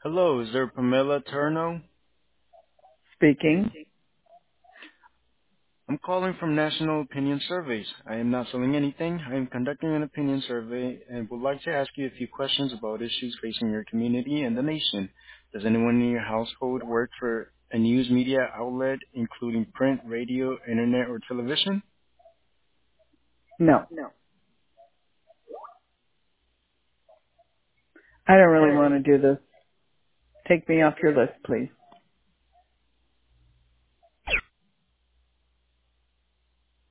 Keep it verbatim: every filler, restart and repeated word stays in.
Hello, is there Pamela Turno? Speaking. I'm calling from National Opinion Surveys. I am not selling anything. I am conducting an opinion survey and would like to ask you a few questions about issues facing your community and the nation. Does anyone in your household work for a news media outlet, including print, radio, internet, or television? No, I don't really want to do this. Take me off your list, please.